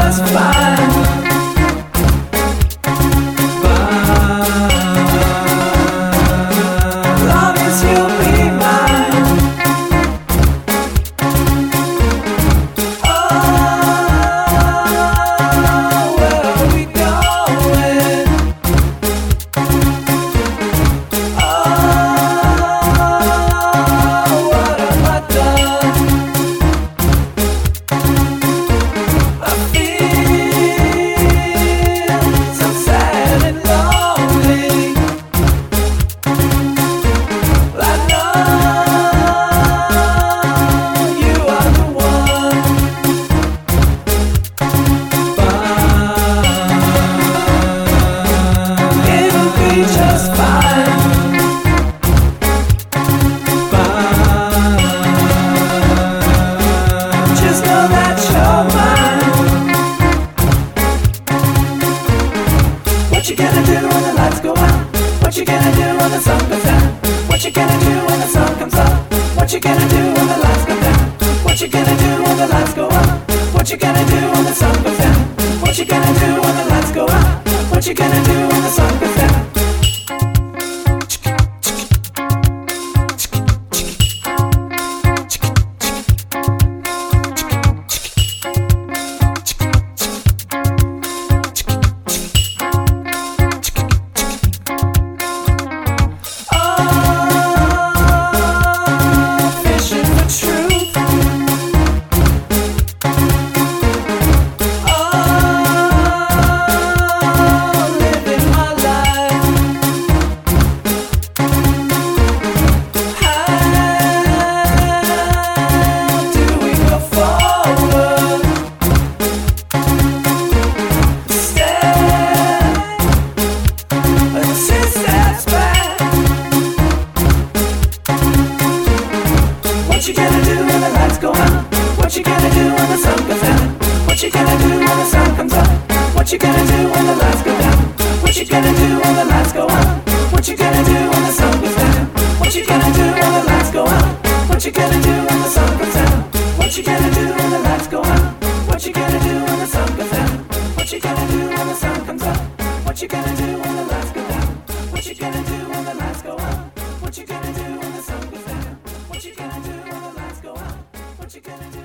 just fine. Long as you'll be mine. Oh, where are we going? Oh, what have I done? I feel so sad and lonely. I know you are the one. It'll be just fine. Just know that you're mine. What you gonna do when the lights go out? What you gonna do when the sun goes down? What you gonna do when the sun comes up? What you gonna do when the lights go down? What you gonna do when the lights go up? What you gonna do when the sun goes down? What you gonna do when the lights go out? What you gonna do when the sun goes down? Oh, fishing for truth. Oh, living my life. How do we go forward? Step, 2 steps back. What you gonna do when the lights go out? What you gonna do when the sun goes down? What you gonna do when the sun comes up? What you gonna do when the lights go down? What you gonna do when the lights go out? What you gonna do when the sun goes down? What you gonna do when the lights go out? What you gonna do when the sun goes down? What you gonna do when the lights go out? What you gonna do when the sun goes down? What you gonna do when the sun comes up? What you gonna do when the lights go down? What you gonna do when the lights go out? What you gonna do when the sun goes down? What you gonna do when the lights go out? What you gonna do?